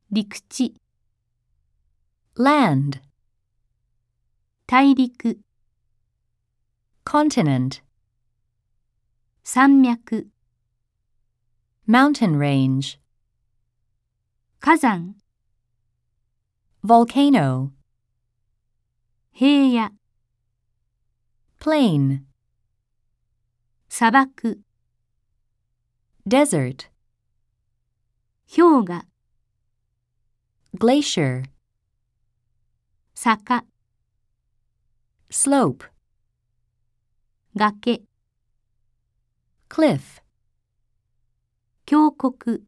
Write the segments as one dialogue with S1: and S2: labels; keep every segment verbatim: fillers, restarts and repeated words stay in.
S1: 陸地、
S2: land,
S1: 大陸、
S2: continent,
S1: 山脈、
S2: mountain range,
S1: 火山、
S2: volcano,
S1: 平野、
S2: plain,
S1: 砂漠、
S2: desert,
S1: 氷河、
S2: glacier,
S1: 坂、
S2: slope,
S1: 崖、
S2: cliff,
S1: 峡谷、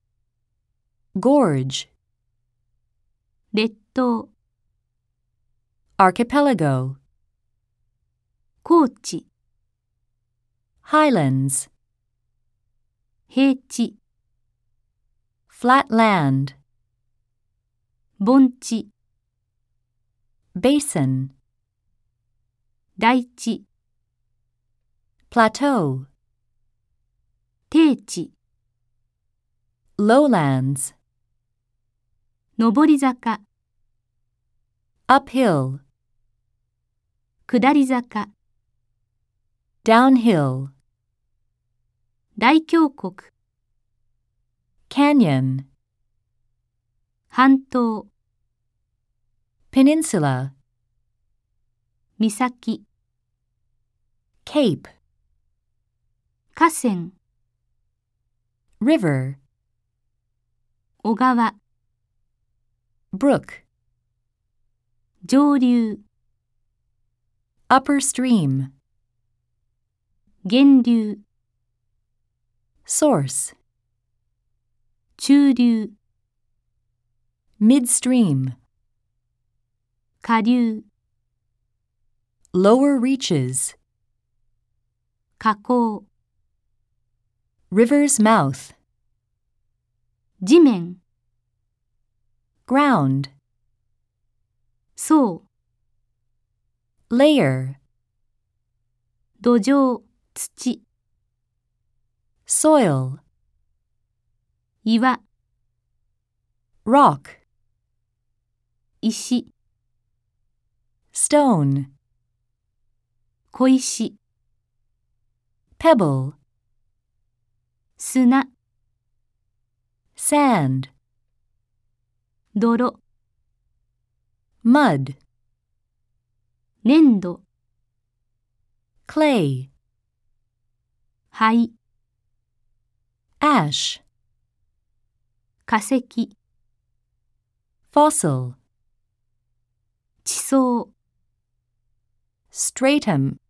S2: gorge,
S1: 列島、
S2: archipelago,
S1: 高地、
S2: highlands,
S1: 平地、
S2: flat land,
S1: 盆地、
S2: basin,
S1: 台地、
S2: plateau,
S1: 低地、
S2: lowlands,
S1: 上り坂、
S2: uphill,
S1: 下り坂、
S2: downhill,
S1: 大峡谷、
S2: canyon,
S1: 半島、
S2: peninsula,
S1: 岬、
S2: cape,
S1: 河川、
S2: river,
S1: 小川、
S2: brook,
S1: 上流、
S2: upper stream,
S1: 源流、
S2: source,
S1: 中流、
S2: midstream,
S1: 下流、
S2: lower reaches,
S1: 河口、
S2: river's mouth,
S1: 地面、
S2: ground,
S1: 層、
S2: layer,
S1: 土壌、土、
S2: soil,
S1: 岩、
S2: rock,
S1: 石、
S2: stone,
S1: 小石、
S2: pebble,
S1: 砂、
S2: sand,
S1: 泥、
S2: mud,
S1: 粘土、
S2: clay,
S1: 灰、
S2: ash,
S1: 化石、
S2: fossil,
S1: 地層、
S2: stratum,